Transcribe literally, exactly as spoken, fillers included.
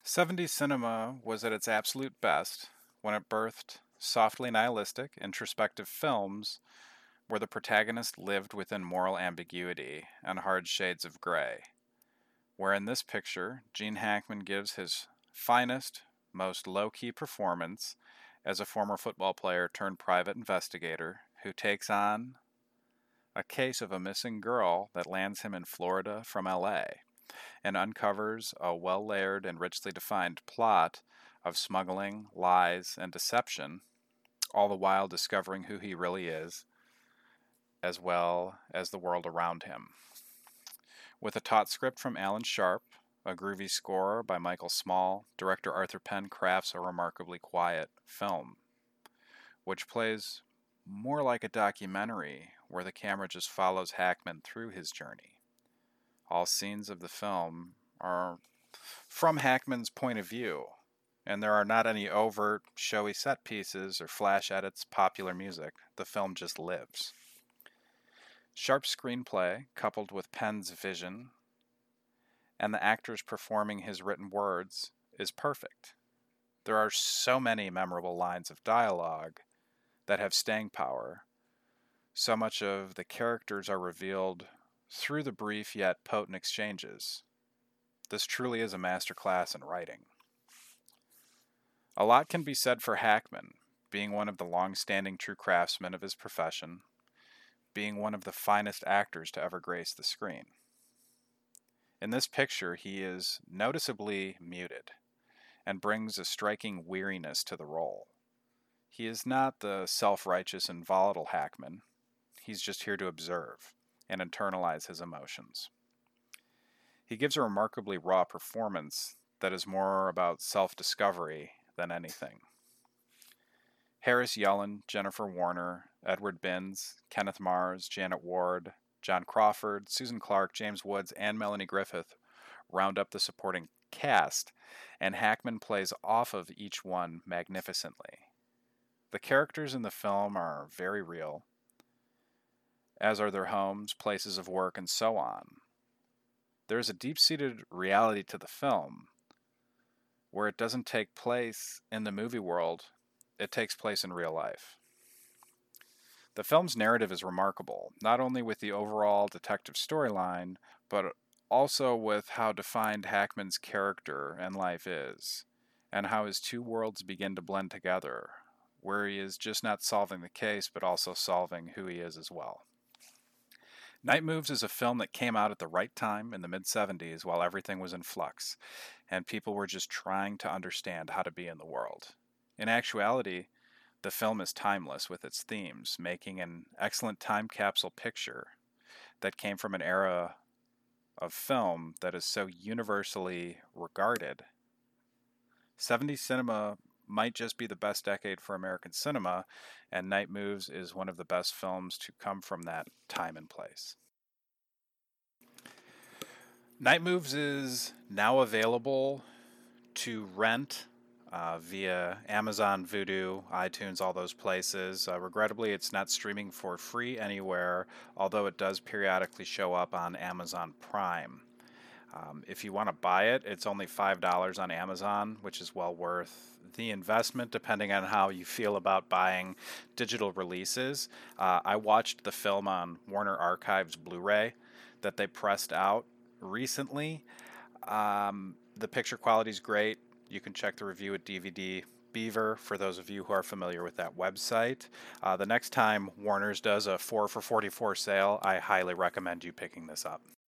seventies cinema was at its absolute best when it birthed softly nihilistic, introspective films where the protagonist lived within moral ambiguity and hard shades of gray. Where in this picture, Gene Hackman gives his finest, most low key performance as a former football player turned private investigator who takes on a case of a missing girl that lands him in Florida from L A and uncovers a well layered and richly defined plot of smuggling, lies, and deception, all the while discovering who he really is, as well as the world around him. With a taut script from Alan Sharp, a groovy score by Michael Small, director Arthur Penn crafts a remarkably quiet film, which plays more like a documentary where the camera just follows Hackman through his journey. All scenes of the film are from Hackman's point of view, and there are not any overt, showy set pieces or flash edits, popular music. The film just lives. Sharp's screenplay, coupled with Penn's vision, and the actors performing his written words, is perfect. There are so many memorable lines of dialogue that have staying power. So much of the characters are revealed through the brief yet potent exchanges. This truly is a masterclass in writing. A lot can be said for Hackman, being one of the long-standing true craftsmen of his profession, being one of the finest actors to ever grace the screen. In this picture, he is noticeably muted and brings a striking weariness to the role. He is not the self-righteous and volatile Hackman. He's just here to observe and internalize his emotions. He gives a remarkably raw performance that is more about self-discovery than anything. Harris Yellen, Jennifer Warner, Edward Binns, Kenneth Mars, Janet Ward, John Crawford, Susan Clark, James Woods, and Melanie Griffith round up the supporting cast, and Hackman plays off of each one magnificently. The characters in the film are very real, as are their homes, places of work, and so on. There is a deep-seated reality to the film, where it doesn't take place in the movie world, it takes place in real life. The film's narrative is remarkable, not only with the overall detective storyline, but also with how defined Hackman's character and life is, and how his two worlds begin to blend together, where he is just not solving the case, but also solving who he is as well. Night Moves is a film that came out at the right time in the mid-seventies while everything was in flux, and people were just trying to understand how to be in the world. In actuality, the film is timeless with its themes, making an excellent time capsule picture that came from an era of film that is so universally regarded. seventies cinema might just be the best decade for American cinema, and Night Moves is one of the best films to come from that time and place. Night Moves is now available to rent uh, via Amazon, Vudu, iTunes, all those places. Uh, regrettably, it's not streaming for free anywhere, although it does periodically show up on Amazon Prime. Um, if you want to buy it, it's only five dollars on Amazon, which is well worth the investment depending on how you feel about buying digital releases. Uh, I watched the film on Warner Archives Blu-ray that they pressed out recently. Um, the picture quality is great. You can check the review at D V D Beaver for those of you who are familiar with that website. Uh, the next time Warner's does a four for forty-four sale, I highly recommend you picking this up.